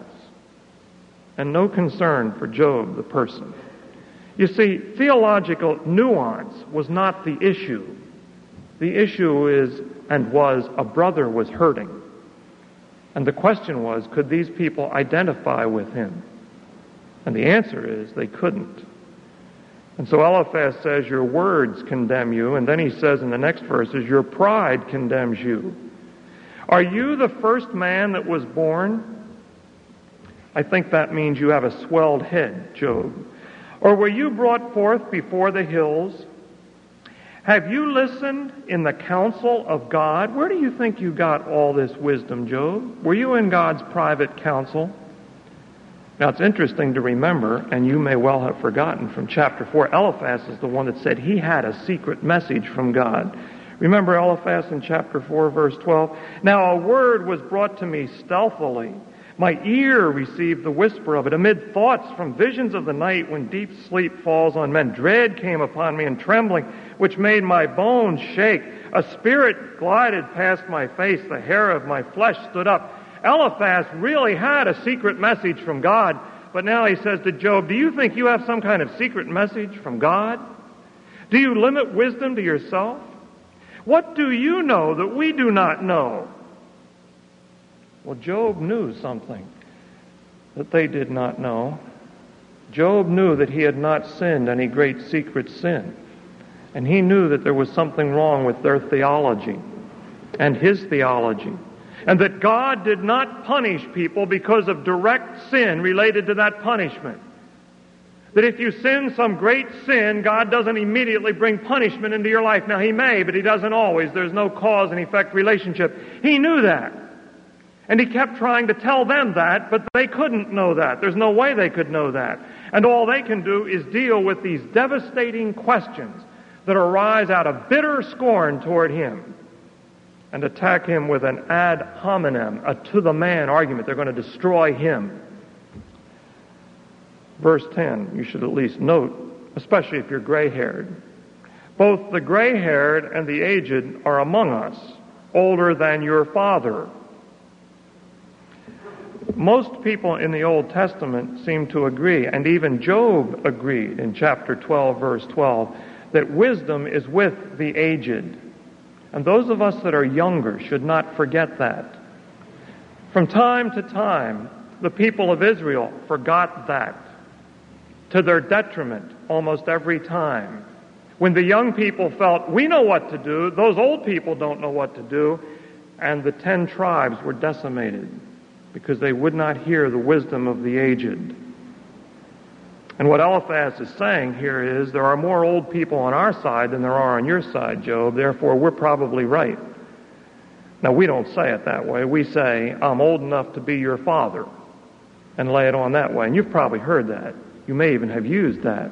and no concern for Job, the person. You see, theological nuance was not the issue. The issue is and was a brother was hurting. And the question was, could these people identify with him? And the answer is they couldn't. And so Eliphaz says, your words condemn you. And then he says in the next verses, your pride condemns you. Are you the first man that was born? I think that means you have a swelled head, Job. Or were you brought forth before the hills? Have you listened in the counsel of God? Where do you think you got all this wisdom, Job? Were you in God's private counsel? Now, it's interesting to remember, and you may well have forgotten from chapter 4, Eliphaz is the one that said he had a secret message from God. Remember Eliphaz in chapter 4, verse 12? Now, a word was brought to me stealthily, My ear received the whisper of it. Amid thoughts from visions of the night, when deep sleep falls on men, dread came upon me and trembling, which made my bones shake. A spirit glided past my face. The hair of my flesh stood up. Eliphaz really had a secret message from God, but now he says to Job, do you think you have some kind of secret message from God? Do you limit wisdom to yourself? What do you know that we do not know? Well, Job knew something that they did not know. Job knew that he had not sinned any great secret sin. And he knew that there was something wrong with their theology and his theology. And that God did not punish people because of direct sin related to that punishment. That if you sin some great sin, God doesn't immediately bring punishment into your life. Now, He may, but He doesn't always. There's no cause and effect relationship. He knew that. And He kept trying to tell them that, but they couldn't know that. There's no way they could know that. And all they can do is deal with these devastating questions that arise out of bitter scorn toward Him and attack Him with an ad hominem, a to-the-man argument. They're going to destroy Him. Verse 10, you should at least note, especially if you're gray-haired. Both the gray-haired and the aged are among us, older than your father. Most people in the Old Testament seem to agree, and even Job agreed in chapter 12, verse 12, that wisdom is with the aged. And those of us that are younger should not forget that. From time to time, the people of Israel forgot that, to their detriment almost every time. When the young people felt, we know what to do, those old people don't know what to do, and the 10 tribes were decimated because they would not hear the wisdom of the aged. And what Eliphaz is saying here is, there are more old people on our side than there are on your side, Job, therefore we're probably right. Now, we don't say it that way. We say, I'm old enough to be your father, and lay it on that way. And you've probably heard that. You may even have used that.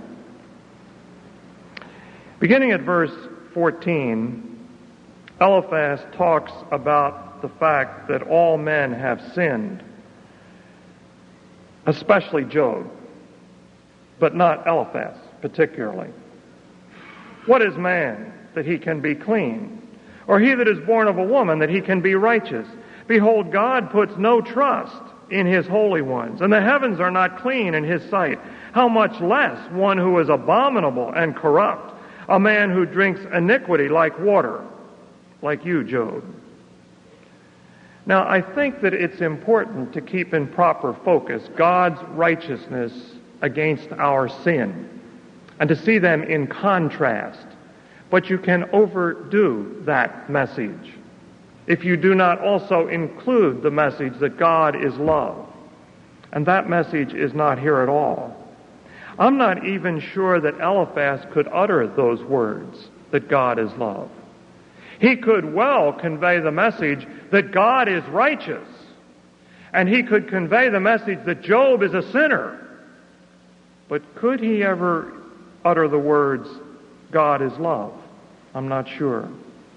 Beginning at verse 14, Eliphaz talks about the fact that all men have sinned, especially Job, but not Eliphaz particularly. What is man that he can be clean? Or he that is born of a woman that he can be righteous? Behold, God puts no trust in His holy ones, and the heavens are not clean in His sight. How much less one who is abominable and corrupt, a man who drinks iniquity like water, like you, Job. Now, I think that it's important to keep in proper focus God's righteousness against our sin, and to see them in contrast. But you can overdo that message if you do not also include the message that God is love. And that message is not here at all. I'm not even sure that Eliphaz could utter those words, that God is love. He could well convey the message that God is righteous. And he could convey the message that Job is a sinner. But could he ever utter the words, God is love? I'm not sure.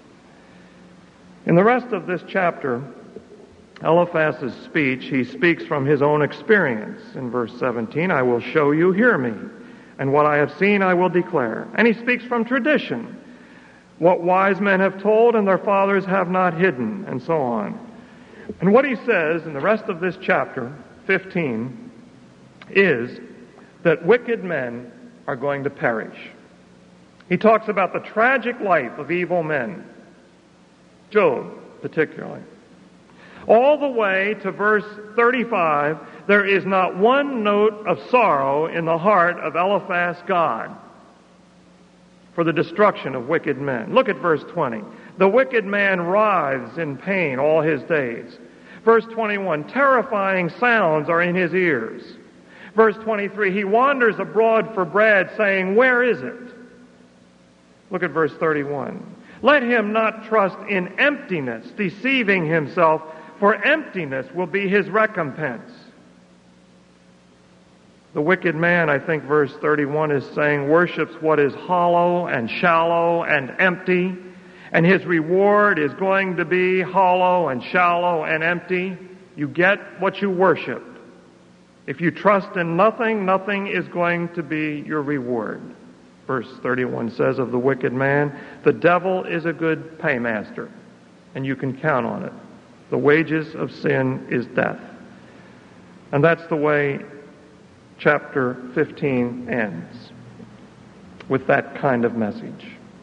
In the rest of this chapter, Eliphaz's speech, he speaks from his own experience. In verse 17, I will show you, hear me, and what I have seen I will declare. And he speaks from tradition, what wise men have told and their fathers have not hidden, and so on. And what he says in the rest of this chapter, 15, is that wicked men are going to perish. He talks about the tragic life of evil men, Job particularly. All the way to verse 35, there is not one note of sorrow in the heart of Eliphaz God for the destruction of wicked men. Look at verse 20. The wicked man writhes in pain all his days. Verse 21, terrifying sounds are in his ears. Verse 23, he wanders abroad for bread, saying, where is it? Look at verse 31. Let him not trust in emptiness, deceiving himself, for emptiness will be his recompense. The wicked man, I think verse 31 is saying, worships what is hollow and shallow and empty, and his reward is going to be hollow and shallow and empty. You get what you worship. If you trust in nothing, nothing is going to be your reward. Verse 31 says of the wicked man, the devil is a good paymaster, and you can count on it. The wages of sin is death. And that's the way chapter 15 ends, with that kind of message.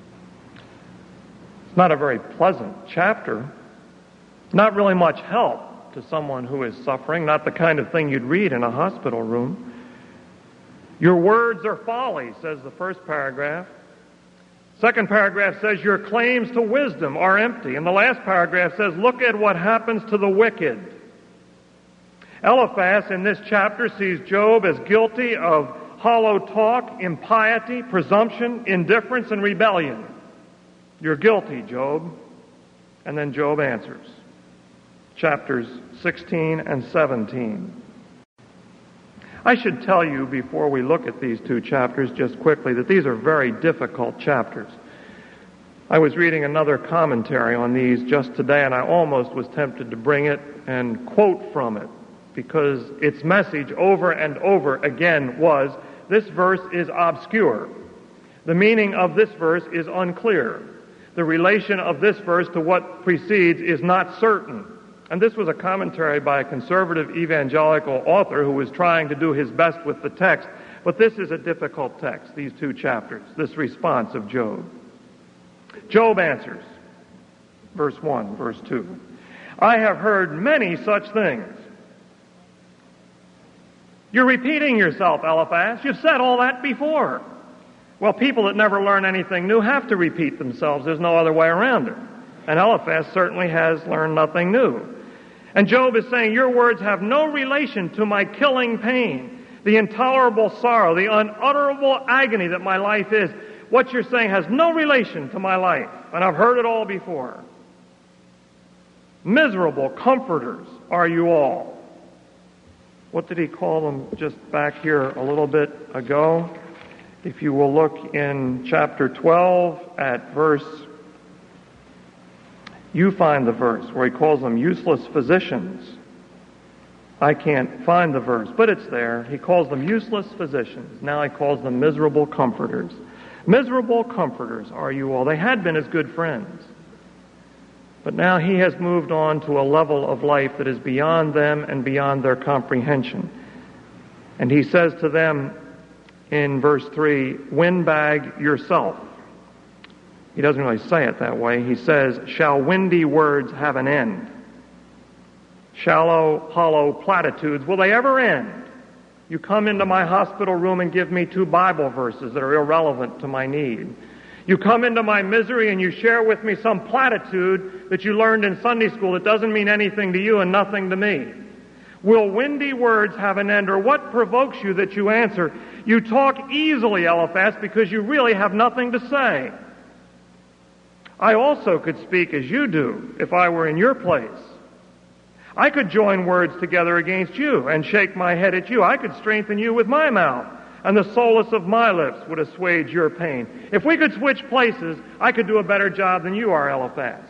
It's not a very pleasant chapter. Not really much help to someone who is suffering, not the kind of thing you'd read in a hospital room. Your words are folly, says the first paragraph. Second paragraph says your claims to wisdom are empty. And the last paragraph says, look at what happens to the wicked. Eliphaz in this chapter sees Job as guilty of hollow talk, impiety, presumption, indifference, and rebellion. You're guilty, Job. And then Job answers. Chapters 16 and 17. I should tell you before we look at these two chapters just quickly that these are very difficult chapters. I was reading another commentary on these just today, and I almost was tempted to bring it and quote from it, because its message over and over again was, this verse is obscure. The meaning of this verse is unclear. The relation of this verse to what precedes is not certain. And this was a commentary by a conservative evangelical author who was trying to do his best with the text. But this is a difficult text, these two chapters, this response of Job. Job answers, verse 1, verse 2. I have heard many such things. You're repeating yourself, Eliphaz. You've said all that before. Well, people that never learn anything new have to repeat themselves. There's no other way around it. And Eliphaz certainly has learned nothing new. And Job is saying, your words have no relation to my killing pain, the intolerable sorrow, the unutterable agony that my life is. What you're saying has no relation to my life, and I've heard it all before. Miserable comforters are you all. What did he call them just back here a little bit ago? If you will look in chapter 12 at verse, you find the verse where he calls them useless physicians. I can't find the verse, but it's there. He calls them useless physicians. Now he calls them miserable comforters. Miserable comforters are you all. They had been his good friends. But now he has moved on to a level of life that is beyond them and beyond their comprehension. And he says to them in verse 3, windbag yourself. He doesn't really say it that way. He says, shall windy words have an end? Shallow, hollow platitudes, will they ever end? You come into my hospital room and give me 2 Bible verses that are irrelevant to my need. You come into my misery and you share with me some platitude that you learned in Sunday school that doesn't mean anything to you and nothing to me. Will windy words have an end, or what provokes you that you answer? You talk easily, Eliphaz, because you really have nothing to say. I also could speak as you do if I were in your place. I could join words together against you and shake my head at you. I could strengthen you with my mouth, and the solace of my lips would assuage your pain. If we could switch places, I could do a better job than you are, Eliphaz.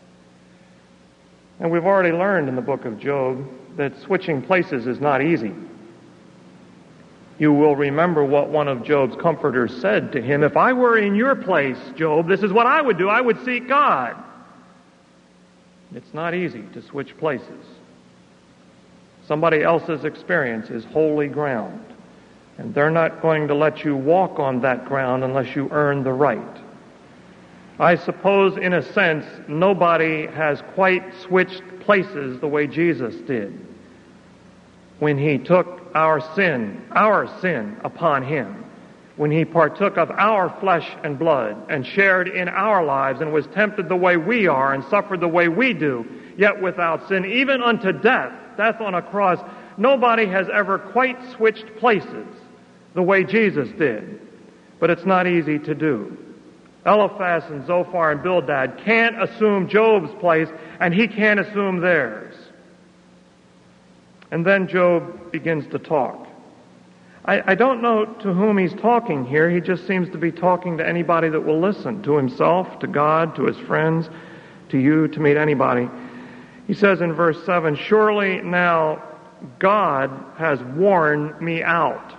And we've already learned in the book of Job that switching places is not easy. You will remember what one of Job's comforters said to him. If I were in your place, Job, this is what I would do. I would seek God. It's not easy to switch places. Somebody else's experience is holy ground, and they're not going to let you walk on that ground unless you earn the right. I suppose, in a sense, nobody has quite switched places the way Jesus did when he took our sin upon him, when he partook of our flesh and blood and shared in our lives and was tempted the way we are and suffered the way we do, yet without sin, even unto death on a cross. Nobody has ever quite switched places the way Jesus did, but it's not easy to do. Eliphaz and Zophar and Bildad can't assume Job's place, and he can't assume theirs. And then Job begins to talk. I don't know to whom he's talking here. He just seems to be talking to anybody that will listen, to himself, to God, to his friends, to you, to meet anybody. He says in verse 7, surely now God has worn me out.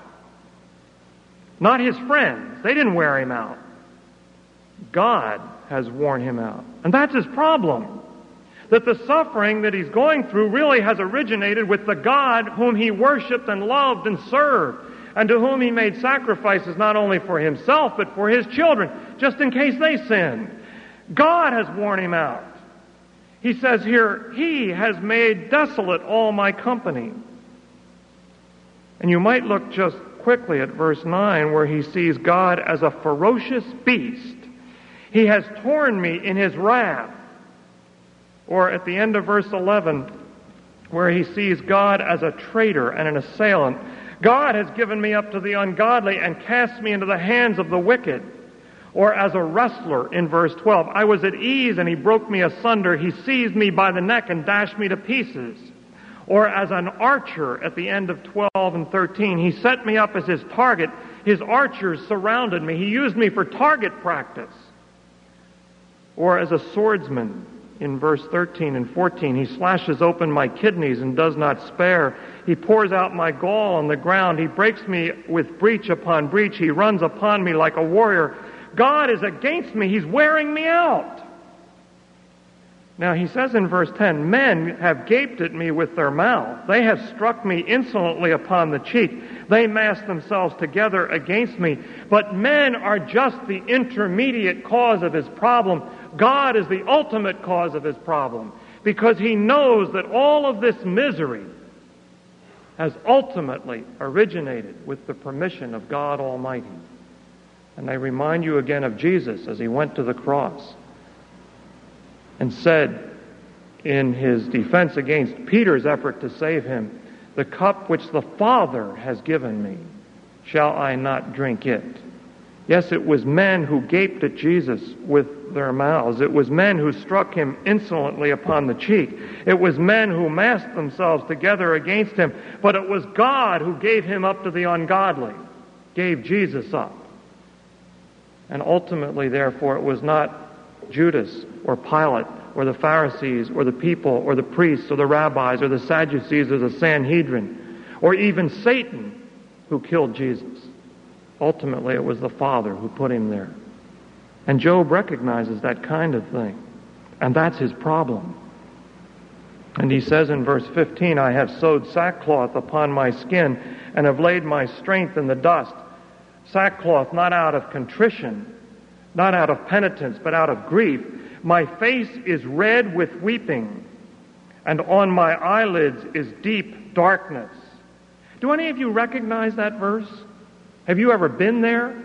Not his friends. They didn't wear him out. God has worn him out. And that's his problem. That the suffering that he's going through really has originated with the God whom he worshiped and loved and served, and to whom he made sacrifices not only for himself but for his children, just in case they sinned. God has worn him out. He says here, he has made desolate all my company. And you might look just quickly at verse 9 where he sees God as a ferocious beast. He has torn me in his wrath. Or at the end of verse 11 where he sees God as a traitor and an assailant. God has given me up to the ungodly and cast me into the hands of the wicked. Or as a wrestler in verse 12, I was at ease and he broke me asunder. He seized me by the neck and dashed me to pieces. Or as an archer at the end of 12 and 13, he set me up as his target. His archers surrounded me. He used me for target practice. Or as a swordsman in verse 13 and 14, he slashes open my kidneys and does not spare. He pours out my gall on the ground. He breaks me with breach upon breach. He runs upon me like a warrior. God is against me. He's wearing me out. Now he says in verse 10, men have gaped at me with their mouth. They have struck me insolently upon the cheek. They mass themselves together against me. But men are just the intermediate cause of his problem. God is the ultimate cause of his problem, because he knows that all of this misery has ultimately originated with the permission of God Almighty. And I remind you again of Jesus as he went to the cross and said in his defense against Peter's effort to save him, the cup which the Father has given me, shall I not drink it? Yes, it was men who gaped at Jesus with their mouths. It was men who struck him insolently upon the cheek. It was men who massed themselves together against him. But it was God who gave him up to the ungodly, gave Jesus up. And ultimately, therefore, it was not Judas or Pilate or the Pharisees or the people or the priests or the rabbis or the Sadducees or the Sanhedrin or even Satan who killed Jesus. Ultimately, it was the Father who put him there. And Job recognizes that kind of thing. And that's his problem. And he says in verse 15, I have sewed sackcloth upon my skin and have laid my strength in the dust. Sackcloth not out of contrition, not out of penitence, but out of grief. My face is red with weeping, and on my eyelids is deep darkness. Do any of you recognize that verse? Have you ever been there?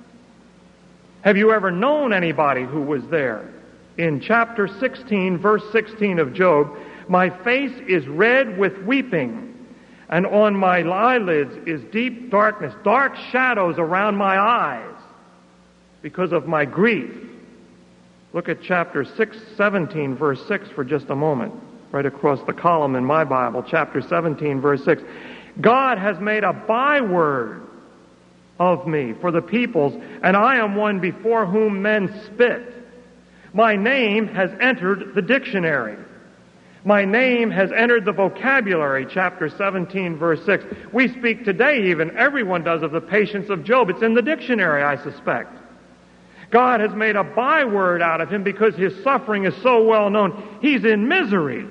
Have you ever known anybody who was there? In chapter 16, verse 16 of Job, my face is red with weeping, and on my eyelids is deep darkness, dark shadows around my eyes because of my grief. Look at chapter 17, verse 6 for just a moment, right across the column in my Bible, chapter 17, verse 6. God has made a byword of me for the peoples, and I am one before whom men spit. My name has entered the dictionary. My name has entered the vocabulary, chapter 17, verse 6. We speak today even, everyone does, of the patience of Job. It's in the dictionary, I suspect. God has made a byword out of him because his suffering is so well known. He's in misery.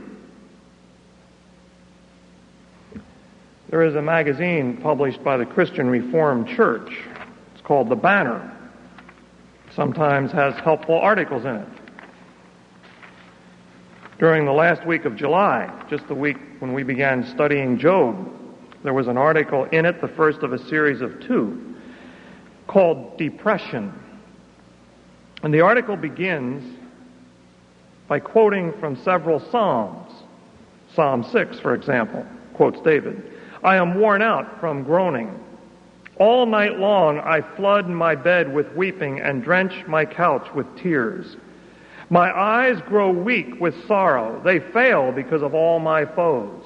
There is a magazine published by the Christian Reformed Church. It's called The Banner. Sometimes has helpful articles in it. During the last week of July, just the week when we began studying Job, there was an article in it, the first of a series of 2, called Depression. And the article begins by quoting from several Psalms. Psalm 6, for example, quotes David, I am worn out from groaning. All night long I flood my bed with weeping and drench my couch with tears. My eyes grow weak with sorrow. They fail because of all my foes.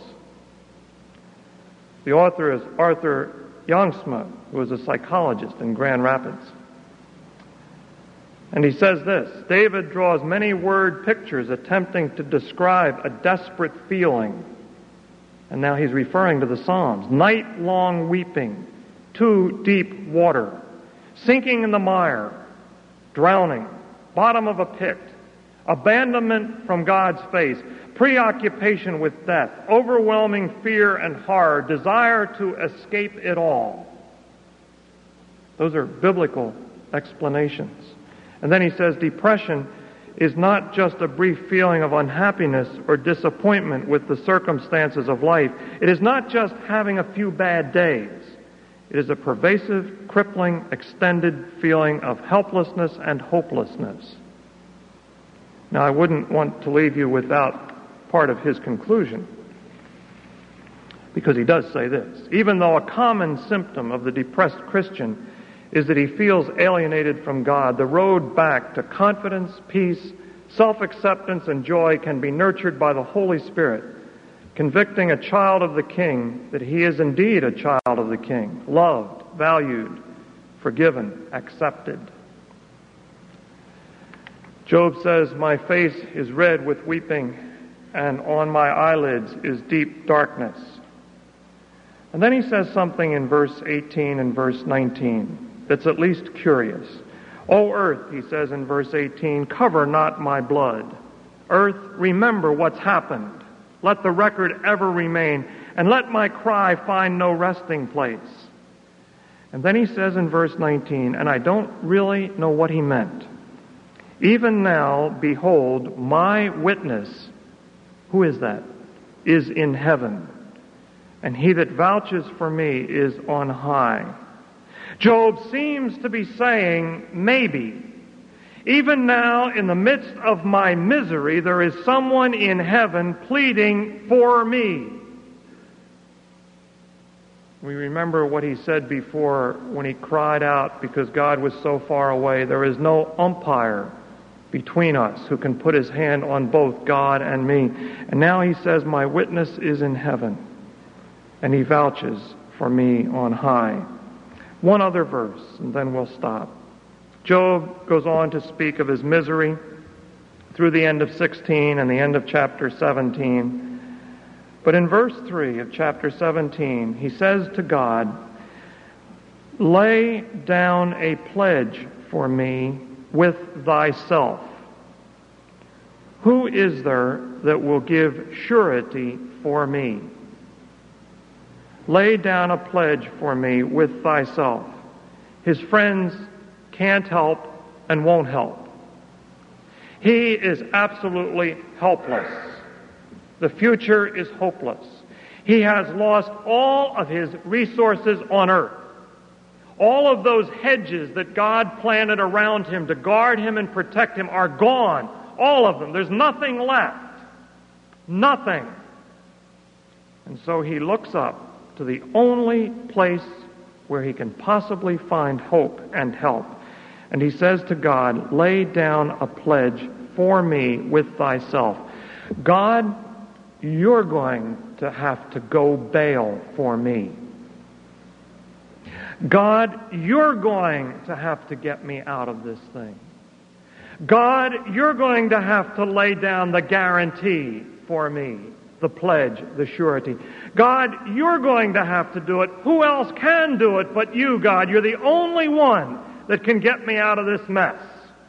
The author is Arthur Youngsma, who is a psychologist in Grand Rapids. And he says this, David draws many word pictures attempting to describe a desperate feeling. And now he's referring to the Psalms. Night-long weeping, too deep water, sinking in the mire, drowning, bottom of a pit, abandonment from God's face, preoccupation with death, overwhelming fear and horror, desire to escape it all. Those are biblical explanations. And then he says depression is not just a brief feeling of unhappiness or disappointment with the circumstances of life. It is not just having a few bad days. It is a pervasive, crippling, extended feeling of helplessness and hopelessness. Now, I wouldn't want to leave you without part of his conclusion, because he does say this. Even though a common symptom of the depressed Christian is that he feels alienated from God, the road back to confidence, peace, self-acceptance, and joy can be nurtured by the Holy Spirit, convicting a child of the King that he is indeed a child of the King, loved, valued, forgiven, accepted. Job says, "My face is red with weeping, and on my eyelids is deep darkness." And then he says something in verse 18 and verse 19 that's at least curious. "O earth," he says in verse 18, "cover not my blood. Earth, remember what's happened. Let the record ever remain, and let my cry find no resting place." And then he says in verse 19, and I don't really know what he meant, "Even now, behold, my witness," who is that? "is in heaven, and he that vouches for me is on high." Job seems to be saying, maybe, even now in the midst of my misery, there is someone in heaven pleading for me. We remember what he said before when he cried out because God was so far away. There is no umpire between us who can put his hand on both God and me. And now he says, my witness is in heaven, and he vouches for me on high. One other verse, and then we'll stop. Job goes on to speak of his misery through the end of 16 and the end of chapter 17. But in verse 3 of chapter 17, he says to God, "Lay down a pledge for me with thyself. Who is there that will give surety for me? Lay down a pledge for me with thyself." His friends can't help and won't help. He is absolutely helpless. The future is hopeless. He has lost all of his resources on earth. All of those hedges that God planted around him to guard him and protect him are gone. All of them. There's nothing left. Nothing. And so he looks up to the only place where he can possibly find hope and help. And he says to God, "Lay down a pledge for me with thyself." God, you're going to have to go bail for me. God, you're going to have to get me out of this thing. God, you're going to have to lay down the guarantee for me, the pledge, the surety. God, you're going to have to do it. Who else can do it but you, God? You're the only one that can get me out of this mess.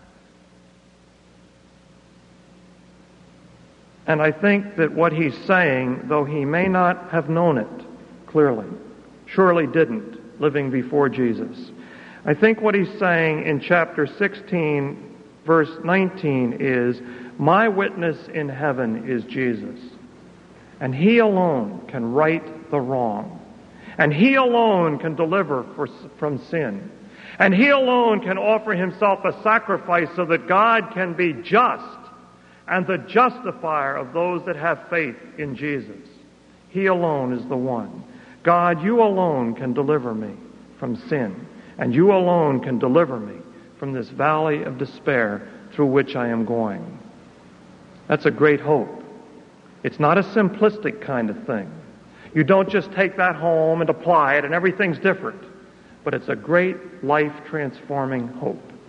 And I think that what he's saying, though he may not have known it clearly, surely didn't, living before Jesus, I think what he's saying in chapter 16, verse 19 is, my witness in heaven is Jesus. And he alone can right the wrong. And he alone can deliver from sin. And he alone can offer himself a sacrifice so that God can be just and the justifier of those that have faith in Jesus. He alone is the one. God, you alone can deliver me from sin. And you alone can deliver me from this valley of despair through which I am going. That's a great hope. It's not a simplistic kind of thing. You don't just take that home and apply it and everything's different. But it's a great life-transforming hope.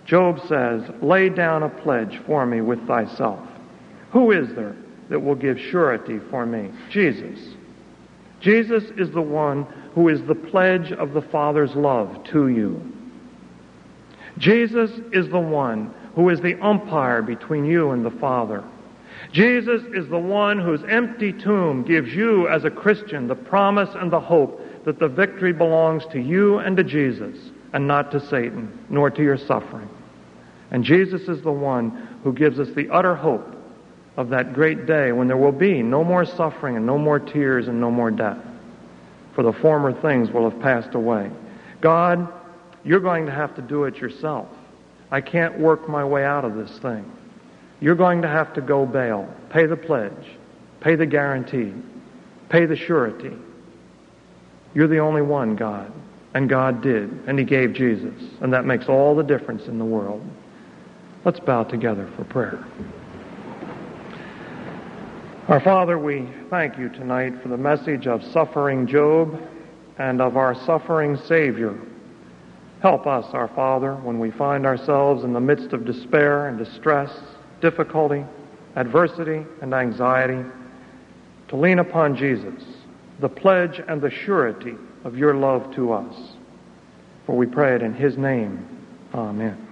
Job says, lay down a pledge for me with thyself. Who is there that will give surety for me? Jesus. Jesus is the one who is the pledge of the Father's love to you. Jesus is the one who is the umpire between you and the Father. Jesus is the one whose empty tomb gives you as a Christian the promise and the hope that the victory belongs to you and to Jesus and not to Satan, nor to your suffering. And Jesus is the one who gives us the utter hope of that great day when there will be no more suffering and no more tears and no more death. For the former things will have passed away. God, you're going to have to do it yourself. I can't work my way out of this thing. You're going to have to go bail, pay the pledge, pay the guarantee, pay the surety. You're the only one, God. And God did, and He gave Jesus. And that makes all the difference in the world. Let's bow together for prayer. Our Father, we thank you tonight for the message of suffering Job and of our suffering Savior. Help us, our Father, when we find ourselves in the midst of despair and distress, difficulty, adversity, and anxiety, to lean upon Jesus, the pledge and the surety of your love to us. For we pray it in His name. Amen.